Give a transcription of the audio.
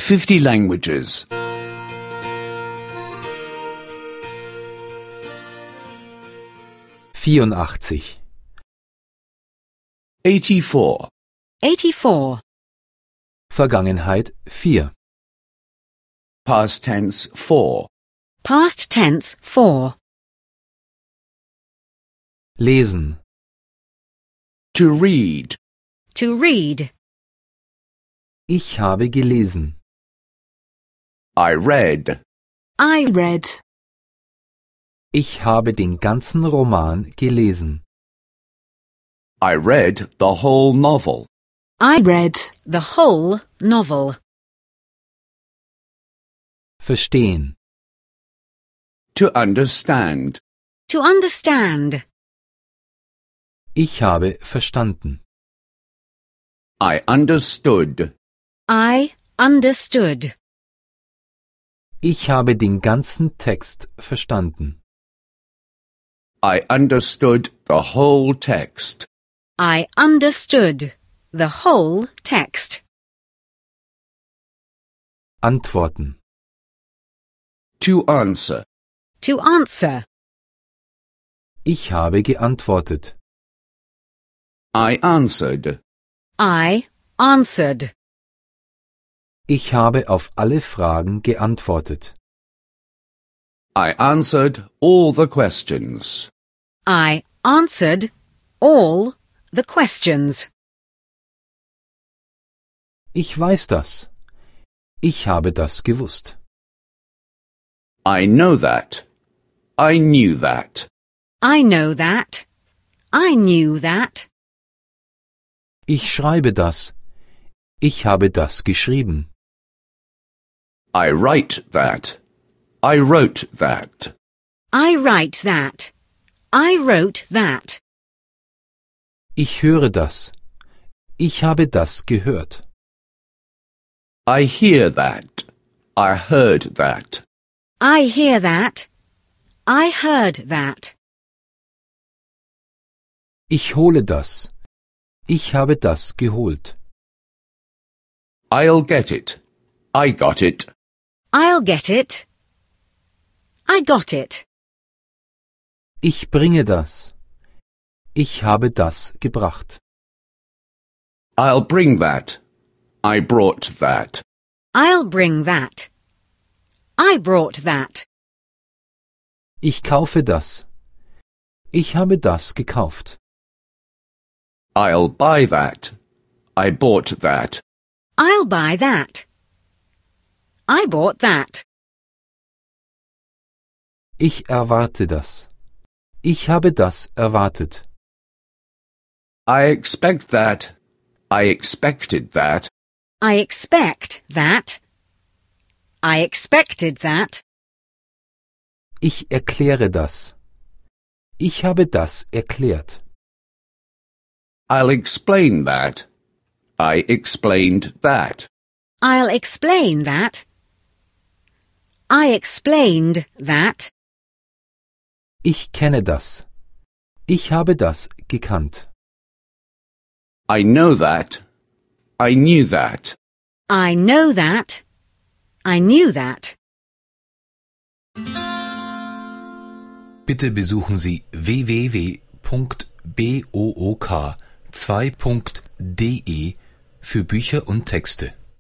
50 languages. 84. 84. 84. Vergangenheit 4. Past tense 4. Past tense 4. Lesen. To read. To read. Ich habe gelesen. I read. I read. Ich habe den ganzen Roman gelesen. I read the whole novel. I read the whole novel. Verstehen. To understand. To understand. Ich habe verstanden. I understood. I understood. Ich habe den ganzen Text verstanden. I understood the whole text. I understood the whole text. Antworten. To answer. To answer. Ich habe geantwortet. I answered. I answered. Ich habe auf alle Fragen geantwortet. I answered all the questions. I answered all the questions. Ich weiß das. Ich habe das gewusst. I know that. I knew that. I know that. I knew that. Ich schreibe das. Ich habe das geschrieben. I write that. I wrote that. I write that. I wrote that. Ich höre das. Ich habe das gehört. I hear that. I heard that. I hear that. I heard that. Ich hole das. Ich habe das geholt. I'll get it. I got it. I'll get it. I got it. Ich bringe das. Ich habe das gebracht. I'll bring that. I brought that. I'll bring that. I brought that. Ich kaufe das. Ich habe das gekauft. I'll buy that. I bought that. I'll buy that. I bought that. Ich erwarte das. Ich habe das erwartet. I expect that. I expected that. I expect that. I expected that. Ich erkläre das. Ich habe das erklärt. I'll explain that. I explained that. I'll explain that. I explained that. Ich kenne das. Ich habe das gekannt. I know that. I knew that. I know that. I knew that. Bitte besuchen Sie www.book2.de für Bücher und Texte.